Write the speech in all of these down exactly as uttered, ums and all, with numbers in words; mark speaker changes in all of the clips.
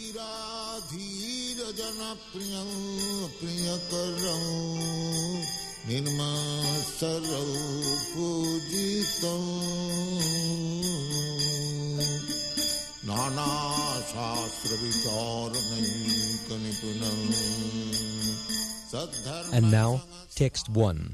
Speaker 1: धीर जन प्रिय प्रिय करौ निर्मसरौ पूजितौ नाना शास्त्र विचारणैक निपुणौ.
Speaker 2: And now, text one.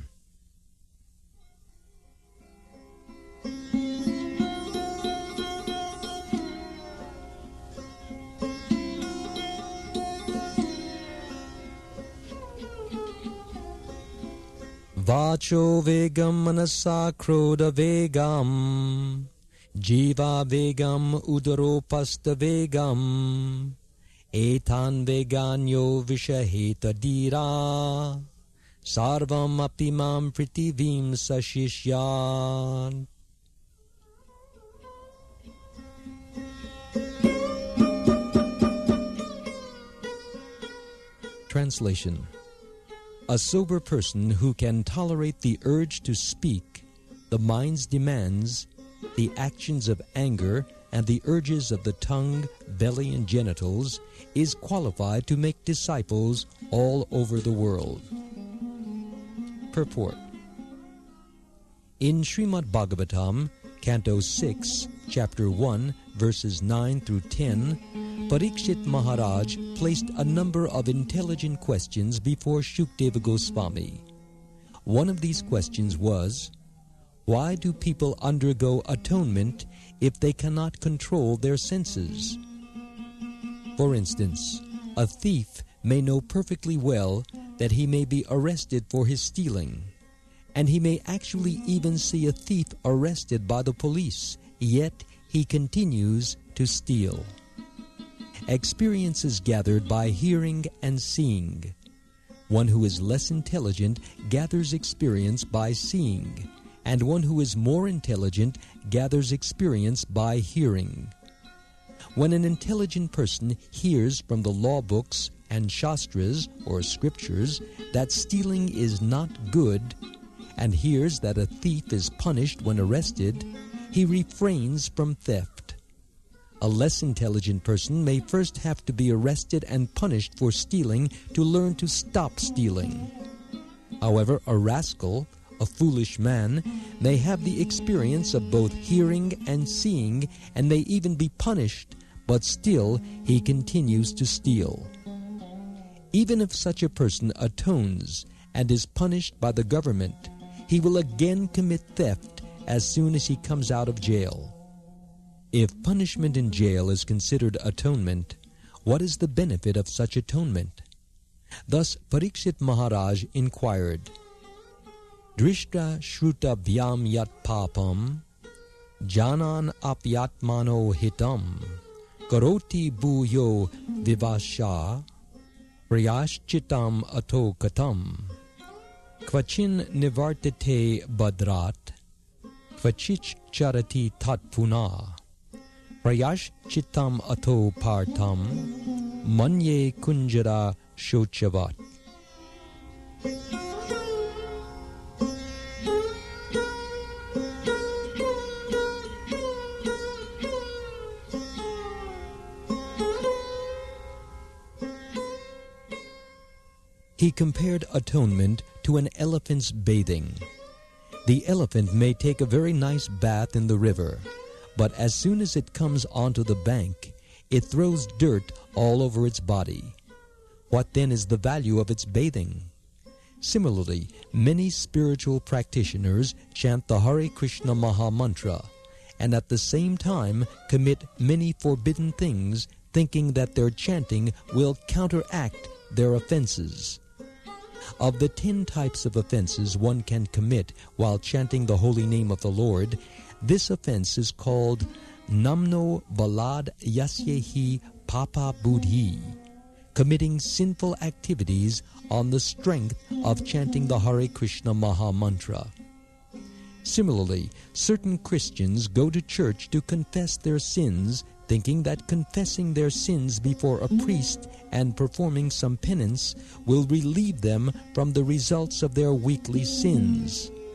Speaker 2: Vacho vegam manasa krodha vegam jiva vegam udaropasta vegam etan veganyo vishaheta dira sarvam apimam pritivim sashishyan. Translation. A sober person who can tolerate the urge to speak, the mind's demands, the actions of anger, and the urges of the tongue, belly, and genitals is qualified to make disciples all over the world. Purport. In Srimad Bhagavatam, Canto six, Chapter one, verses nine through ten, Parikshit Maharaj placed a number of intelligent questions before Shukdeva Goswami. One of these questions was, why do people undergo atonement if they cannot control their senses? For instance, a thief may know perfectly well that he may be arrested for his stealing, and he may actually even see a thief arrested by the police, yet he continues to steal. Experience is gathered by hearing and seeing. One who is less intelligent gathers experience by seeing, and one who is more intelligent gathers experience by hearing. When an intelligent person hears from the law books and shastras, or scriptures, that stealing is not good, and hears that a thief is punished when arrested, he refrains from theft. A less intelligent person may first have to be arrested and punished for stealing to learn to stop stealing. However, a rascal, a foolish man, may have the experience of both hearing and seeing and may even be punished, but still he continues to steal. Even if such a person atones and is punished by the government, he will again commit theft as soon as he comes out of jail. If punishment in jail is considered atonement, what is the benefit of such atonement? Thus Parikshit Maharaj inquired, Drishta shruta vyam yat papam, janan apyatmano hitam, karoti bhuyo vivasha, priyashchitam ato katam, kvachin nivartate badrat, kvachich charati tat puna, prayash chitam ato partam, manye kunjara shochavat. He compared atonement to an elephant's bathing. The elephant may take a very nice bath in the river, but as soon as it comes onto the bank, it throws dirt all over its body. What then is the value of its bathing? Similarly, many spiritual practitioners chant the Hare Krishna Maha Mantra and at the same time commit many forbidden things, thinking that their chanting will counteract their offenses. Of the ten types of offenses one can commit while chanting the holy name of the Lord, this offense is called Namno Balad Yasyehi Papa Buddhi, committing sinful activities on the strength of chanting the Hare Krishna Maha Mantra. Similarly, certain Christians go to church to confess their sins, thinking that confessing their sins before a priest and performing some penance will relieve them from the results of their weekly sins.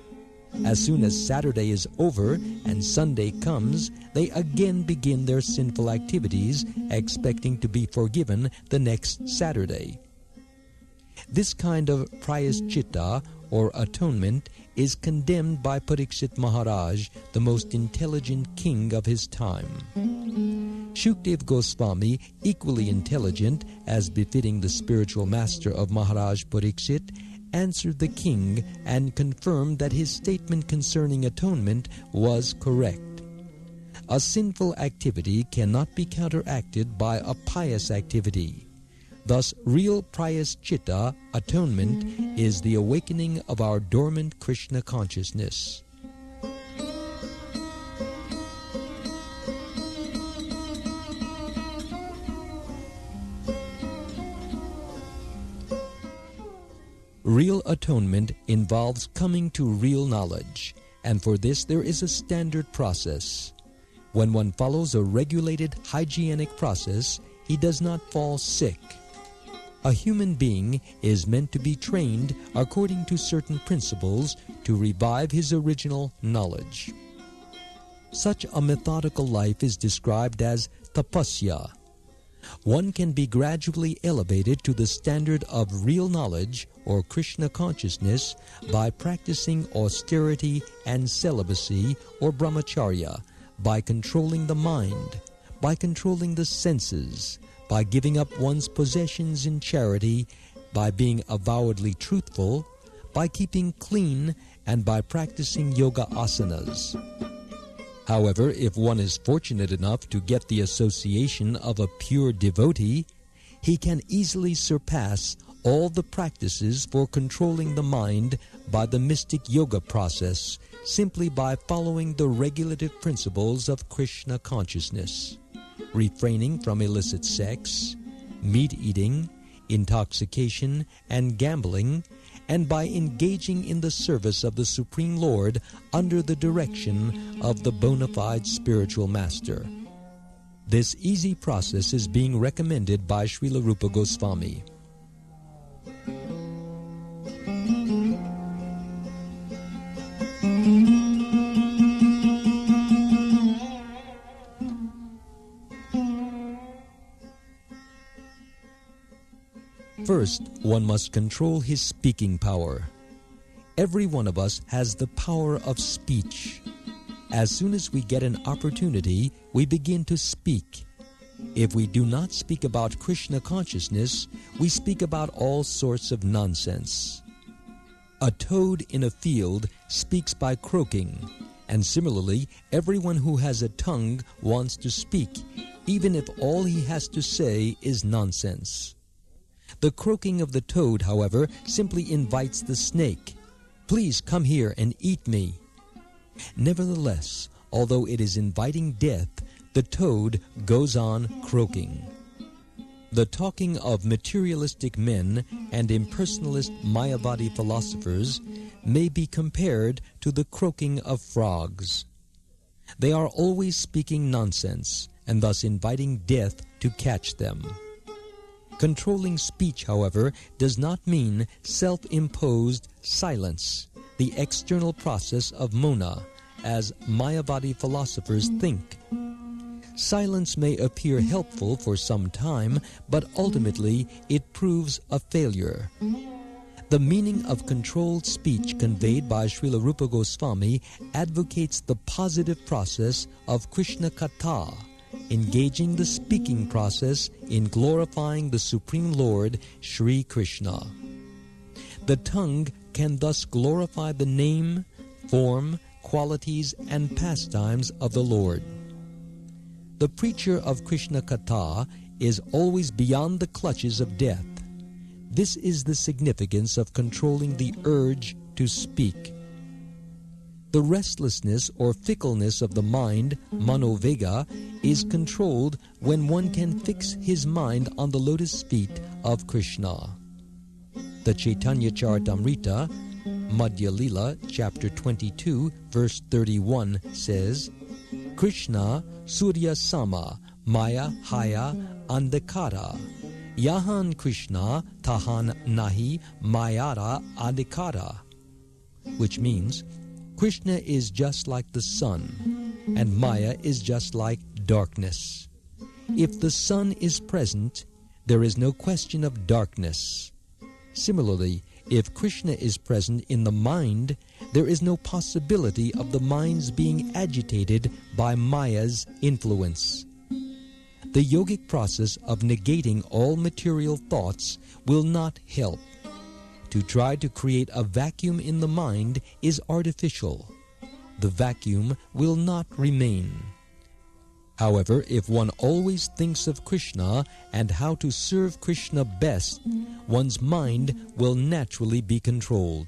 Speaker 2: As soon as Saturday is over and Sunday comes, they again begin their sinful activities, expecting to be forgiven the next Saturday. This kind of prayaschita, or atonement, is condemned by Parikshit Maharaj, the most intelligent king of his time. Shukdev Goswami, equally intelligent, as befitting the spiritual master of Maharaj Parikshit, answered the king and confirmed that his statement concerning atonement was correct. A sinful activity cannot be counteracted by a pious activity. Thus, real prayaschita, atonement, is the awakening of our dormant Krishna consciousness. Real atonement involves coming to real knowledge, and for this there is a standard process. When one follows a regulated hygienic process, he does not fall sick. A human being is meant to be trained according to certain principles to revive his original knowledge. Such a methodical life is described as tapasya. One can be gradually elevated to the standard of real knowledge or Krishna consciousness by practicing austerity and celibacy or brahmacharya, by controlling the mind, by controlling the senses, by giving up one's possessions in charity, by being avowedly truthful, by keeping clean, and by practicing yoga asanas. However, if one is fortunate enough to get the association of a pure devotee, he can easily surpass all the practices for controlling the mind by the mystic yoga process, simply by following the regulative principles of Krishna consciousness, refraining from illicit sex, meat eating, intoxication, and gambling, and by engaging in the service of the Supreme Lord under the direction of the bona fide spiritual master. This easy process is being recommended by Srila Rupa Goswami. First, one must control his speaking power. Every one of us has the power of speech. As soon as we get an opportunity, we begin to speak. If we do not speak about Krishna consciousness, we speak about all sorts of nonsense. A toad in a field speaks by croaking, and similarly, everyone who has a tongue wants to speak, even if all he has to say is nonsense. The croaking of the toad, however, simply invites the snake. Please come here and eat me. Nevertheless, although it is inviting death, the toad goes on croaking. The talking of materialistic men and impersonalist Mayavadi philosophers may be compared to the croaking of frogs. They are always speaking nonsense, and thus inviting death to catch them. Controlling speech, however, does not mean self-imposed silence, the external process of mona, as Mayavadi philosophers think. Silence may appear helpful for some time, but ultimately it proves a failure. The meaning of controlled speech conveyed by Srila Rupa Goswami advocates the positive process of Krishna Katha, engaging the speaking process in glorifying the Supreme Lord, Sri Krishna. The tongue can thus glorify the name, form, qualities, and pastimes of the Lord. The preacher of Krishna Katha is always beyond the clutches of death. This is the significance of controlling the urge to speak. The restlessness or fickleness of the mind, manovega, is controlled when one can fix his mind on the lotus feet of Krishna. The Chaitanya Charitamrita, Madhya Lila, chapter twenty-two, verse thirty-one, says, Krishna Surya Sama Maya Haya Andhakara Yahan Krishna Tahan Nahi Mayara Adhikara, which means, Krishna is just like the sun, and Maya is just like darkness. If the sun is present, there is no question of darkness. Similarly, if Krishna is present in the mind, there is no possibility of the mind's being agitated by Maya's influence. The yogic process of negating all material thoughts will not help. To try to create a vacuum in the mind is artificial. The vacuum will not remain. However, if one always thinks of Krishna and how to serve Krishna best, one's mind will naturally be controlled.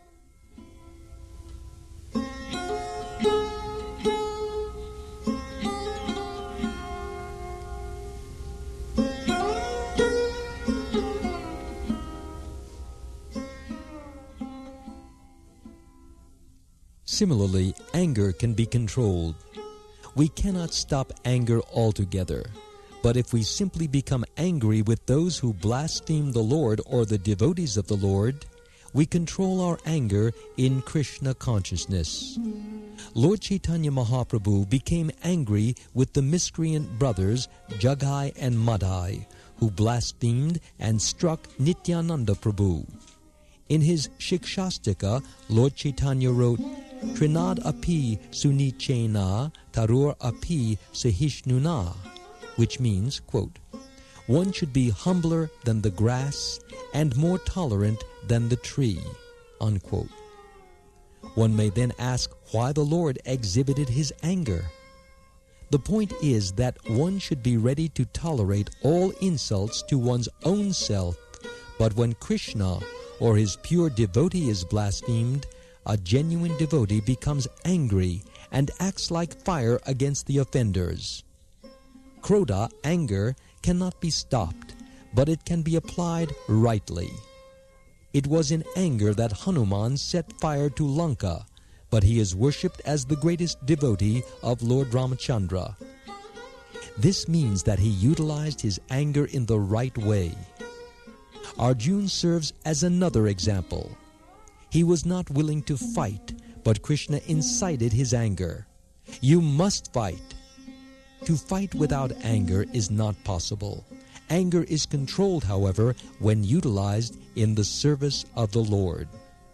Speaker 2: Similarly, anger can be controlled. We cannot stop anger altogether, but if we simply become angry with those who blaspheme the Lord or the devotees of the Lord, we control our anger in Krishna consciousness. Lord Chaitanya Mahaprabhu became angry with the miscreant brothers Jagai and Madhai, who blasphemed and struck Nityananda Prabhu. In his Shikshastika, Lord Chaitanya wrote, Trinad api sunichena tarur api sahishnuna, which means, quote, one should be humbler than the grass and more tolerant than the tree, unquote. One may then ask why the Lord exhibited his anger. The point is that one should be ready to tolerate all insults to one's own self, but when Krishna or his pure devotee is blasphemed, a genuine devotee becomes angry and acts like fire against the offenders. Krodha, anger, cannot be stopped, but it can be applied rightly. It was in anger that Hanuman set fire to Lanka, but he is worshipped as the greatest devotee of Lord Ramachandra. This means that he utilized his anger in the right way. Arjuna serves as another example. He was not willing to fight, but Krishna incited his anger. You must fight. To fight without anger is not possible. Anger is controlled, however, when utilized in the service of the Lord.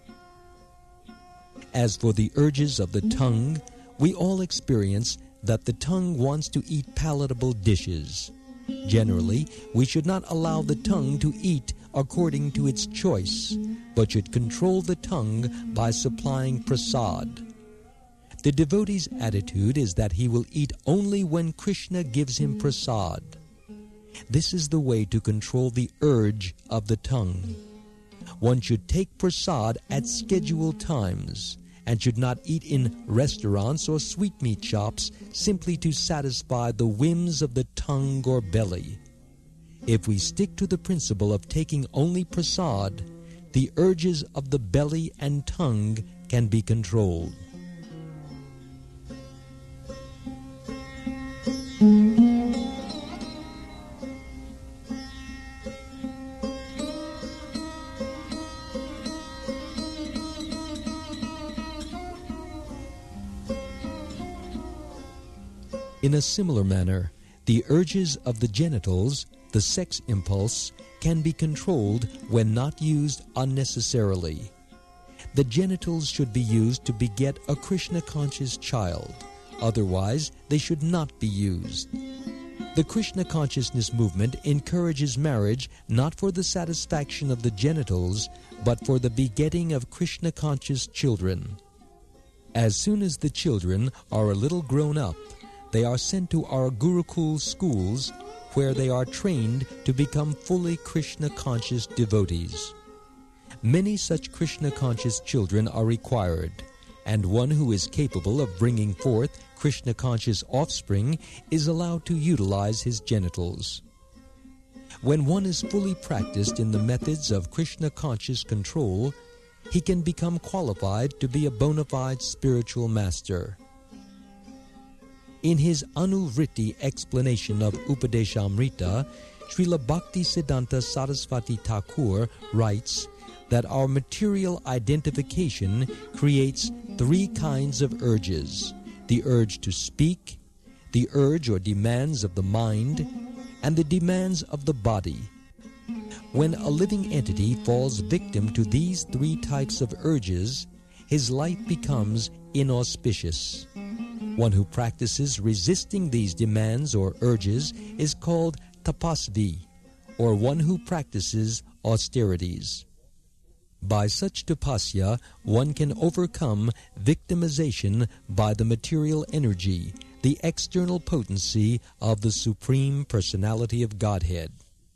Speaker 2: As for the urges of the tongue, we all experience that the tongue wants to eat palatable dishes. Generally, we should not allow the tongue to eat according to its choice, but should control the tongue by supplying prasad. The devotee's attitude is that he will eat only when Krishna gives him prasad. This is the way to control the urge of the tongue. One should take prasad at scheduled times and should not eat in restaurants or sweetmeat shops simply to satisfy the whims of the tongue or belly. If we stick to the principle of taking only prasad, the urges of the belly and tongue can be controlled. In a similar manner, the urges of the genitals, the sex impulse, can be controlled when not used unnecessarily. The genitals should be used to beget a Krishna-conscious child. Otherwise, they should not be used. The Krishna consciousness movement encourages marriage not for the satisfaction of the genitals, but for the begetting of Krishna-conscious children. As soon as the children are a little grown up, they are sent to our Gurukul schools, where they are trained to become fully Krishna-conscious devotees. Many such Krishna-conscious children are required, and one who is capable of bringing forth Krishna-conscious offspring is allowed to utilize his genitals. When one is fully practiced in the methods of Krishna-conscious control, he can become qualified to be a bona fide spiritual master. In his Anuvriti explanation of Upadeshamrita, Srila Bhakti Siddhanta Saraswati Thakur writes, that our material identification creates three kinds of urges: the urge to speak, the urge or demands of the mind, and the demands of the body. When a living entity falls victim to these three types of urges, his life becomes inauspicious. One who practices resisting these demands or urges is called tapasvi, or one who practices austerities. By such tapasya, one can overcome victimization by the material energy, the external potency of the Supreme Personality of Godhead.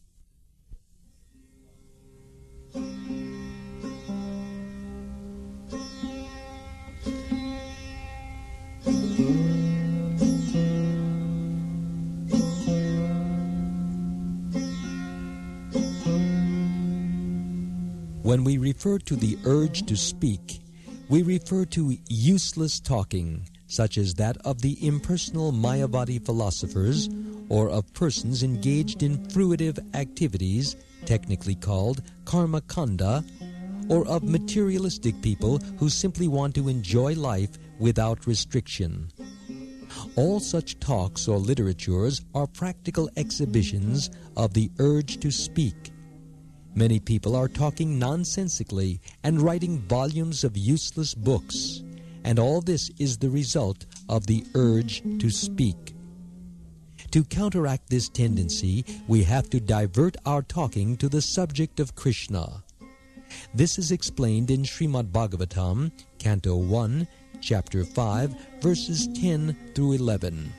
Speaker 2: When we refer to the urge to speak, we refer to useless talking, such as that of the impersonal Mayavadi philosophers or of persons engaged in fruitive activities, technically called karma kanda, or of materialistic people who simply want to enjoy life without restriction. All such talks or literatures are practical exhibitions of the urge to speak. Many people are talking nonsensically and writing volumes of useless books, and all this is the result of the urge to speak. To counteract this tendency, we have to divert our talking to the subject of Krishna. This is explained in Srimad Bhagavatam, Canto one, Chapter five, verses ten through eleven.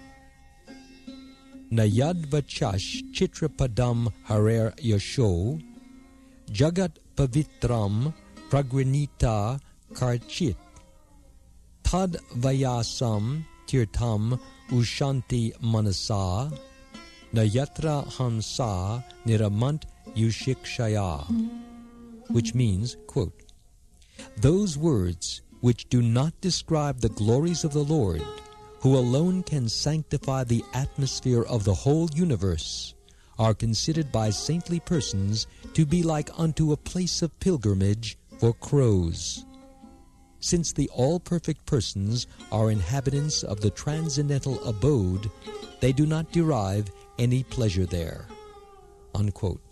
Speaker 2: Nayad vachash chitrapadam harer yasho Jagat pavitram pragranita karchit Tad vayasam tirtam ushanti manasa Nayatra hansa niramant yushikshaya, which means, quote, those words which do not describe the glories of the Lord, who alone can sanctify the atmosphere of the whole universe, are considered by saintly persons to be like unto a place of pilgrimage for crows. Since the all-perfect persons are inhabitants of the transcendental abode, they do not derive any pleasure there. Unquote.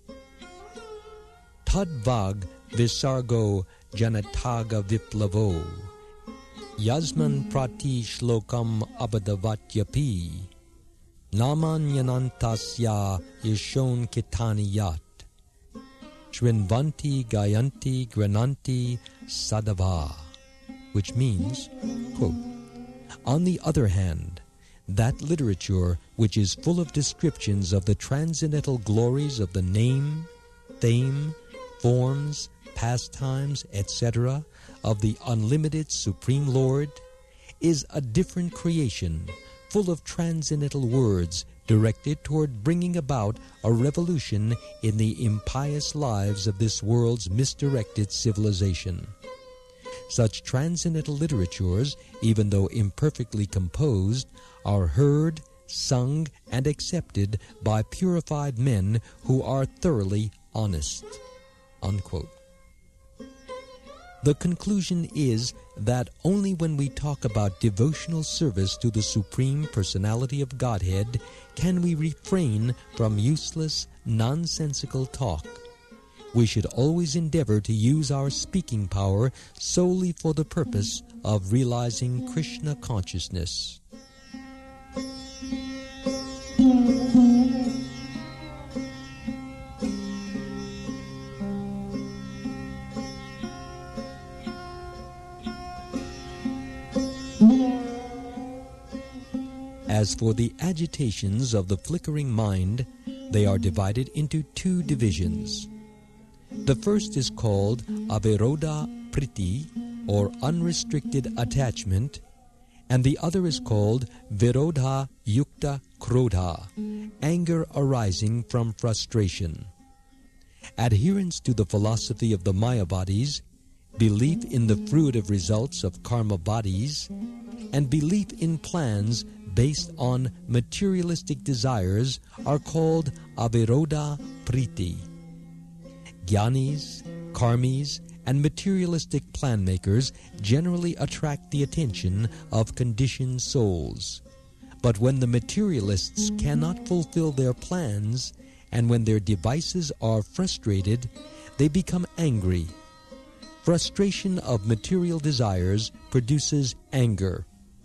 Speaker 2: Tadvag visargo janataga viplavo Yasman prati shlokam abadavatyapi Namanyanantasya yashon kitaniyat Shrinvanti gayanti grananti sadava, which means, quote, on the other hand, that literature which is full of descriptions of the transcendental glories of the name, fame, forms, pastimes, et cetera of the unlimited Supreme Lord is a different creation, full of transcendental words directed toward bringing about a revolution in the impious lives of this world's misdirected civilization. Such transcendental literatures, even though imperfectly composed, are heard, sung, and accepted by purified men who are thoroughly honest. Unquote. The conclusion is that only when we talk about devotional service to the Supreme Personality of Godhead can we refrain from useless, nonsensical talk. We should always endeavor to use our speaking power solely for the purpose of realizing Krishna consciousness. As for the agitations of the flickering mind, they are divided into two divisions. The first is called Avirodha Priti, or unrestricted attachment, and the other is called Virodha Yukta Krodha, anger arising from frustration. Adherence to the philosophy of the Mayavadis, belief in the fruitive results of karma bodies, and belief in plans based on materialistic desires are called Avirodha Priti. Jnanis, karmis, and materialistic plan makers generally attract the attention of conditioned souls. But when the materialists cannot fulfill their plans, and when their devices are frustrated, they become angry. Frustration of material desires produces anger.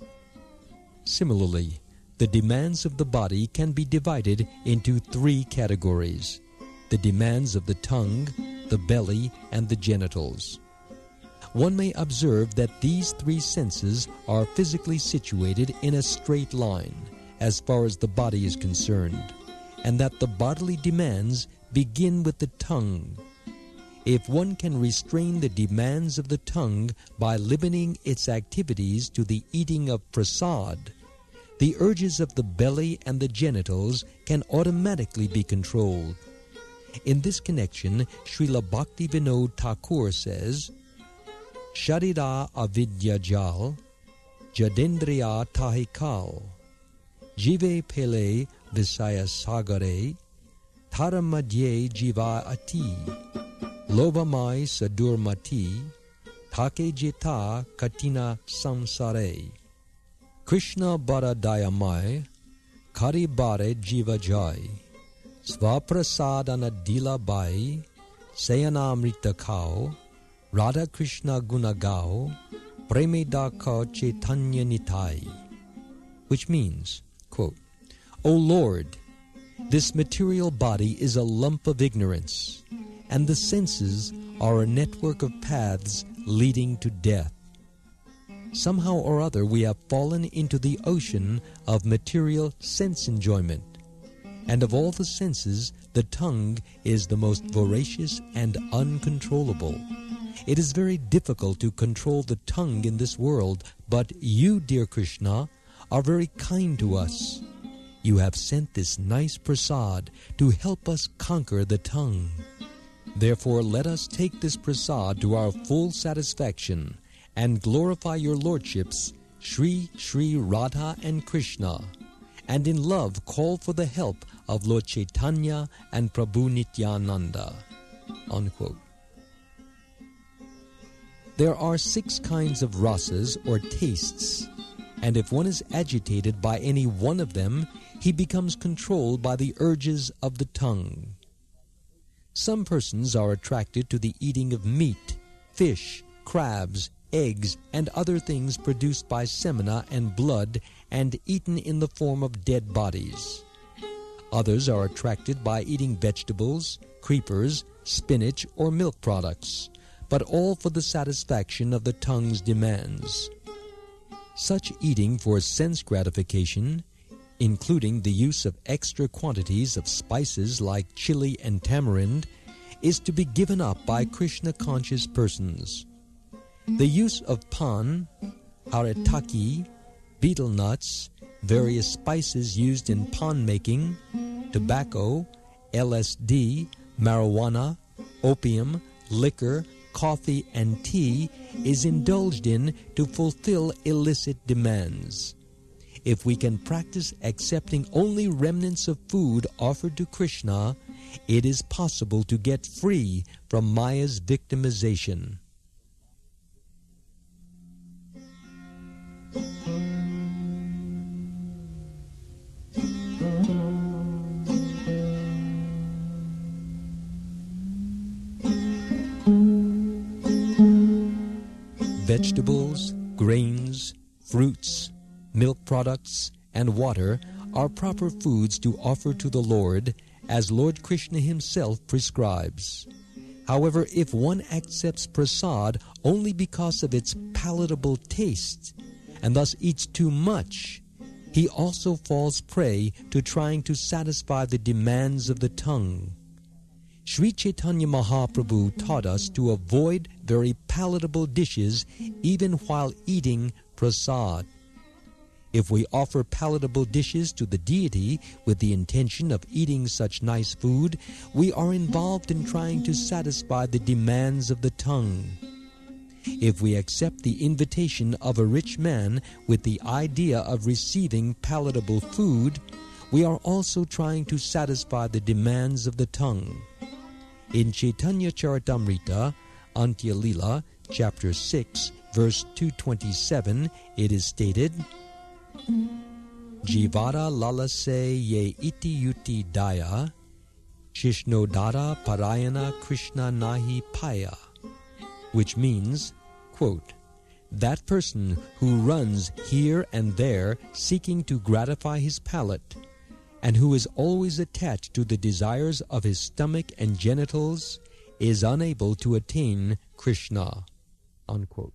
Speaker 2: Similarly, the demands of the body can be divided into three categories: the demands of the tongue, the belly, and the genitals. One may observe that these three senses are physically situated in a straight line as far as the body is concerned, and that the bodily demands begin with the tongue. If one can restrain the demands of the tongue by limiting its activities to the eating of prasad, the urges of the belly and the genitals can automatically be controlled. In this connection, Srila Bhaktivinoda Thakur says, Sharira avidya jal, jadendriya tahikal, jive pele visaya sagare, tharamadye jiva ati, lobamai sadurmati, take jita katina samsare. Krishna bara dayamai, kari bare jiva jai, svaprasadana dila bai, sayanamrita kao, Radha Krishna gunagao, premedaka chaitanya nitai. Which means, quote, O Lord, this material body is a lump of ignorance, and the senses are a network of paths leading to death. Somehow or other we have fallen into the ocean of material sense enjoyment, and of all the senses, the tongue is the most voracious and uncontrollable. It is very difficult to control the tongue in this world, but you, dear Krishna, are very kind to us. You have sent this nice prasad to help us conquer the tongue. Therefore, let us take this prasad to our full satisfaction and glorify your lordships, Sri Sri Radha and Krishna, and in love call for the help of Lord Chaitanya and Prabhu Nityananda. Unquote. There are six kinds of rasas or tastes, and if one is agitated by any one of them, he becomes controlled by the urges of the tongue. Some persons are attracted to the eating of meat, fish, crabs, eggs, and other things produced by semina and blood and eaten in the form of dead bodies. Others are attracted by eating vegetables, creepers, spinach, or milk products, but all for the satisfaction of the tongue's demands. Such eating for sense gratification, including the use of extra quantities of spices like chili and tamarind, is to be given up by Krishna-conscious persons. The use of pan, haritaki, betel nuts, various spices used in pan making, tobacco, L S D, marijuana, opium, liquor, coffee, and tea is indulged in to fulfill illicit demands. If we can practice accepting only remnants of food offered to Krishna, it is possible to get free from Maya's victimization. Vegetables, grains, fruits, milk products, and water are proper foods to offer to the Lord, as Lord Krishna himself prescribes. However, if one accepts prasad only because of its palatable taste, and thus eats too much, he also falls prey to trying to satisfy the demands of the tongue. Sri Chaitanya Mahaprabhu taught us to avoid very palatable dishes even while eating prasad. If we offer palatable dishes to the deity with the intention of eating such nice food, we are involved in trying to satisfy the demands of the tongue. If we accept the invitation of a rich man with the idea of receiving palatable food, we are also trying to satisfy the demands of the tongue. In Chaitanya Charitamrita, Antya Lila, chapter six, verse two twenty-seven, it is stated, Jivara lalase ye iti yuti daya, Shishnodara parayana Krishna nahi paya, which means, quote, that person who runs here and there seeking to gratify his palate, and who is always attached to the desires of his stomach and genitals, is unable to attain Krishna. Unquote.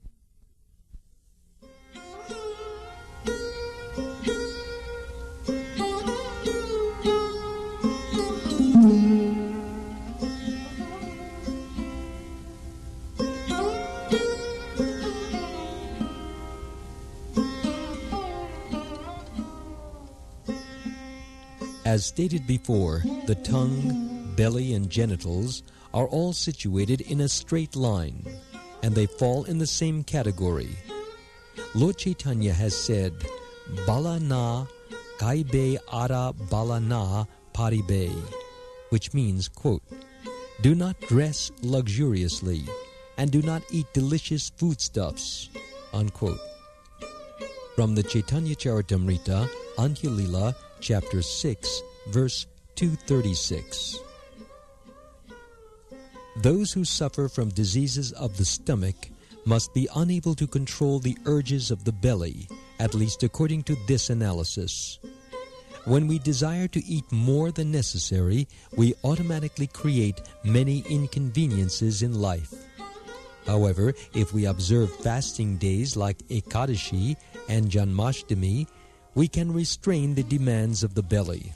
Speaker 2: As stated before, the tongue, belly, and genitals are all situated in a straight line, and they fall in the same category. Lord Chaitanya has said, Bala na kaibe ara bala na paribe, which means, quote, do not dress luxuriously, and do not eat delicious foodstuffs, unquote. From the Chaitanya Charitamrita, Antya Lila, chapter six, verse two thirty-six. Those who suffer from diseases of the stomach must be unable to control the urges of the belly, at least according to this analysis. When we desire to eat more than necessary, we automatically create many inconveniences in life. However, if we observe fasting days like Ekadashi and Janmashtami, we can restrain the demands of the belly.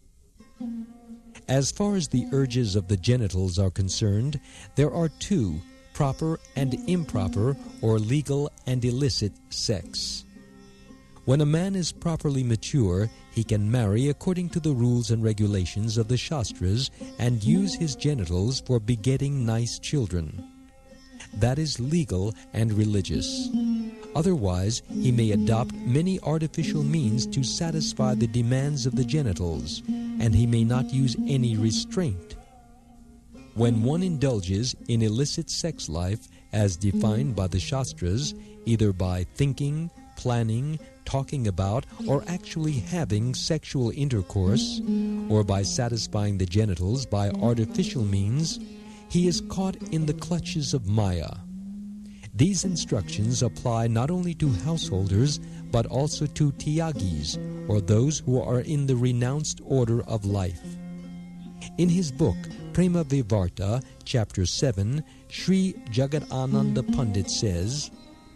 Speaker 2: As far as the urges of the genitals are concerned, there are two, proper and improper, or legal and illicit sex. When a man is properly mature, he can marry according to the rules and regulations of the Shastras and use his genitals for begetting nice children. That is legal and religious. Otherwise, he may adopt many artificial means to satisfy the demands of the genitals, and he may not use any restraint. When one indulges in illicit sex life, as defined by the Shastras, either by thinking, planning, talking about, or actually having sexual intercourse, or by satisfying the genitals by artificial means, he is caught in the clutches of Maya. These instructions apply not only to householders, but also to Tyagis, or those who are in the renounced order of life. In his book, Prema Vivarta, chapter seven, Sri Jagadananda Pandit says,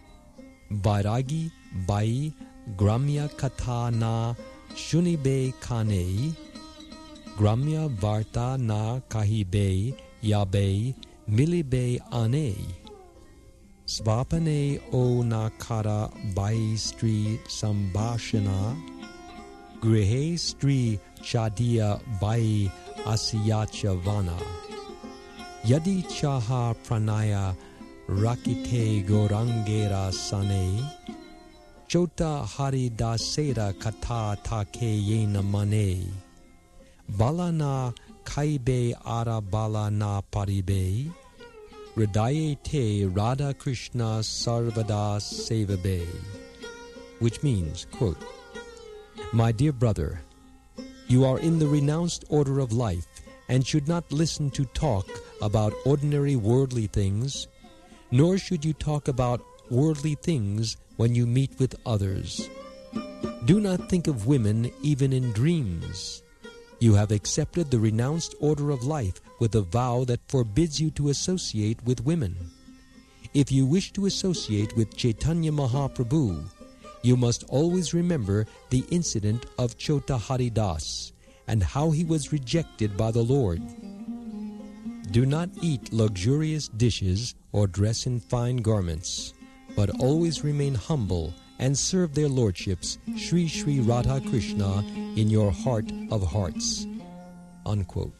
Speaker 2: Vairagi Bai Gramya Katha Na Shunibe Kane Gramya Varta Na Kahibe Yabe Milibe Ane Svapane O Nakara Bai Stri Sambhashana Grihe Stri Chadia Bai Asiyacha Vana Yadi Chaha Pranaya Rakite Gorangera Sane Chota Hari Dasera Kata Take Yena Mane Balana Kaibe Ara Balana Paribe Radaye Te Radha Krishna Sarvada Sevabe, which means, quote, my dear brother, you are in the renounced order of life and should not listen to talk about ordinary worldly things, nor should you talk about worldly things when you meet with others. Do not think of women even in dreams. You have accepted the renounced order of life with a vow that forbids you to associate with women. If you wish to associate with Chaitanya Mahaprabhu, you must always remember the incident of Chota Haridas and how he was rejected by the Lord. Do not eat luxurious dishes or dress in fine garments, but always remain humble and serve their lordships, Sri Sri Radha Krishna, in your heart of hearts. Unquote.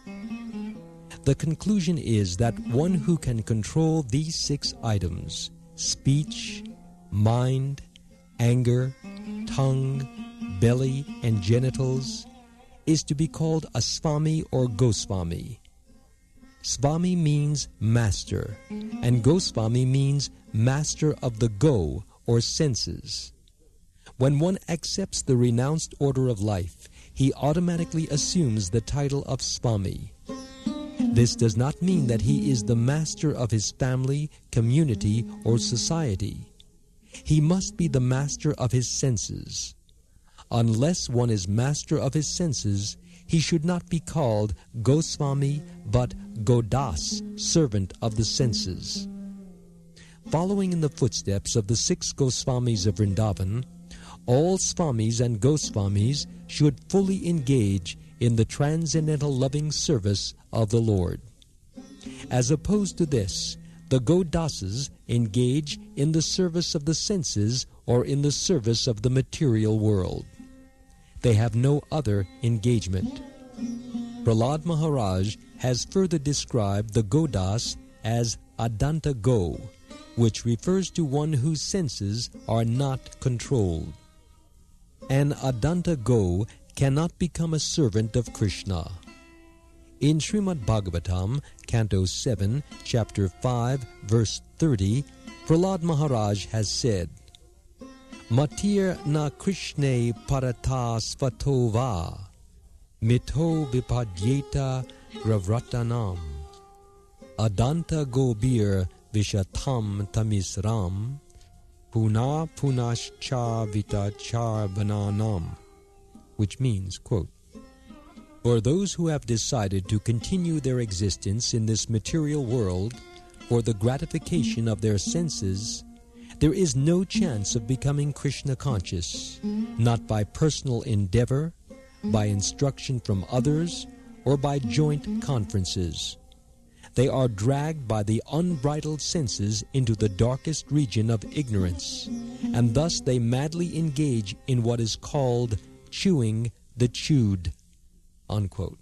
Speaker 2: The conclusion is that one who can control these six items, speech, mind, anger, tongue, belly, and genitals, is to be called a Swami or Goswami. Swami means master, and Goswami means master of the go, or senses. When one accepts the renounced order of life, he automatically assumes the title of Swami. This does not mean that he is the master of his family, community, or society. He must be the master of his senses. Unless one is master of his senses, he should not be called Goswami, but Godas, servant of the senses. Following in the footsteps of the six Goswamis of Vrindavan, all Swamis and Goswamis should fully engage in the transcendental loving service of the Lord. As opposed to this, the Godasas engage in the service of the senses or in the service of the material world. They have no other engagement. Prahlad Maharaj has further described the Godas as Adanta Go, which refers to one whose senses are not controlled. An Adanta Go cannot become a servant of Krishna. In Srimad Bhagavatam, Canto seven, Chapter five, Verse thirty, Prahlad Maharaj has said, Matir na Krishne parata svatova, mito vipadyeta gravratanam, adanta gobir vishatam tamisram, puna punascha vitacharvananam, which means, quote, for those who have decided to continue their existence in this material world for the gratification of their senses, there is no chance of becoming Krishna conscious, not by personal endeavor, by instruction from others, or by joint conferences. They are dragged by the unbridled senses into the darkest region of ignorance, and thus they madly engage in what is called chewing the chewed, unquote.